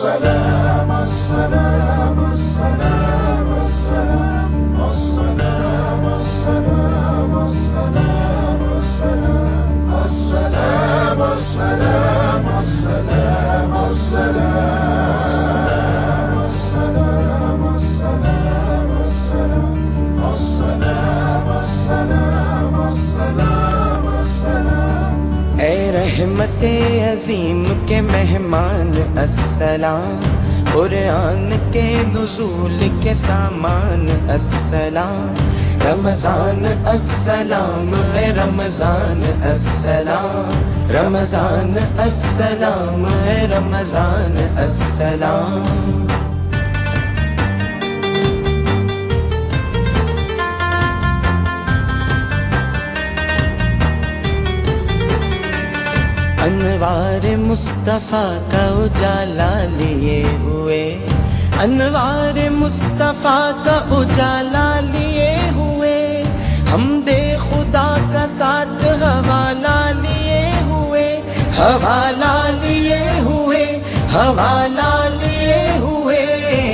السلام السلام السلام السلام السلام السلام السلام السلام السلام السلام السلام السلام. اے رحمت عظیم کے مہمان السلام، قرآن کے نزول کے سامان السلام. رمضان السلام اے رمضان السلام، رمضان السلام اے رمضان السلام. انوار مصطفیٰ کا اجالا لیے ہوئے، انوار مصطفیٰ کا اجالا لیے ہوئے، حمد خدا کا ساتھ حوالہ لیے ہوئے، حوالہ لیے ہوئے، حوالہ لیے ہوئے.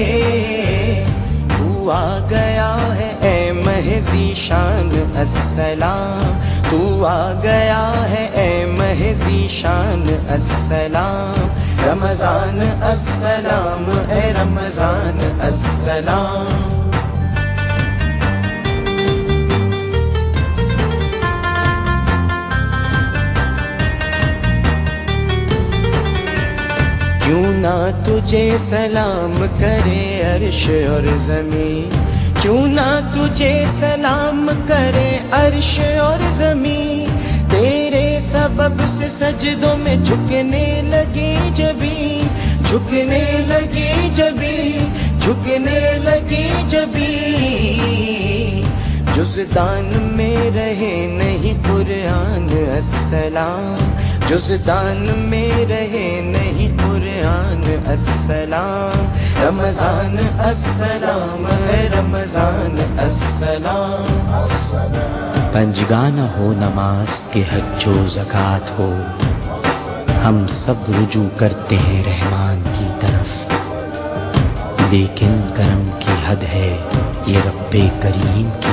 تو آ گیا ہے اے مہذی شان السلام، تو آ گیا ہے اے مہذی شان السلام. رمضان السلام اے رمضان السلام. کیوں نہ تجھے سلام کرے عرش اور زمین، کیوں نہ تجھے سلام کرے عرش اور زمین. تیرے سبب سے سجدوں میں جھکنے لگی جبیں، جھکنے لگی جبیں، جھکنے لگی جبیں. جزدان میں رہے نہیں قرآن السلام، جزدان میں رہے نہیں قرآن السلام. رمضان السلام اے رمضان السلام. پنجگانہ ہو نماز کے حج و زکوٰۃ ہو، ہم سب رجوع کرتے ہیں رحمان کی طرف. لیکن کرم کی حد ہے یہ رب کریم کی،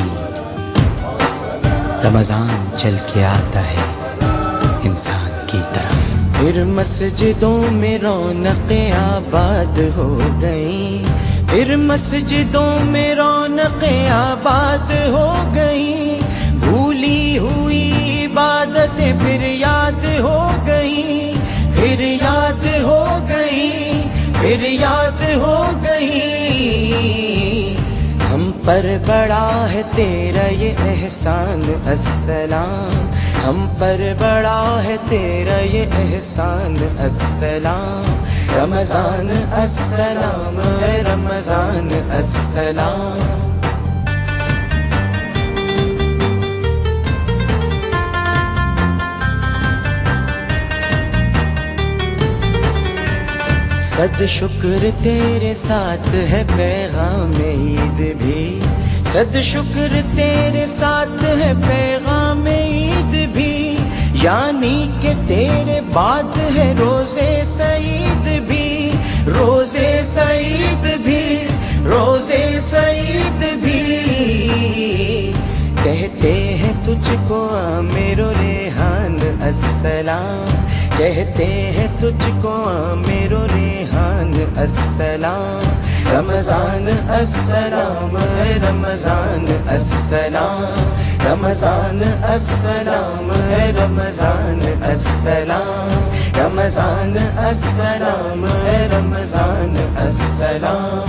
رمضان چل کے آتا ہے انسان کی طرف. پھر مسجدوں میں رونقیں آباد ہو گئیں، پھر مسجدوں میں رونقیں آباد ہو گئیں. بھولی ہوئی عبادتیں پھر یاد ہو گئیں، پھر یاد ہو گئیں، پھر یاد ہو گئیں. ہم پر بڑا ہے تیرا یہ احسان السلام، ہم پر بڑا ہے تیرا یہ احسان السلام. رمضان السلام اے رمضان السلام. صد شکر تیرے ساتھ ہے پیغام عید بھی، صد شکر تیرے ساتھ ہے پیغام عید بھی. یعنی کہ تیرے بعد ہے روزے سعید بھی، روزے سعید بھی، روزے سعید بھی. کہتے ہیں تجھ کو عامر و ریحان السلام، کہتے ہیں تجھ کو عامر و ریحان السلام. رمضان السلام اے رمضان السلام، رمضان السلام اے رمضان السلام، رمضان السلام اے رمضان السلام.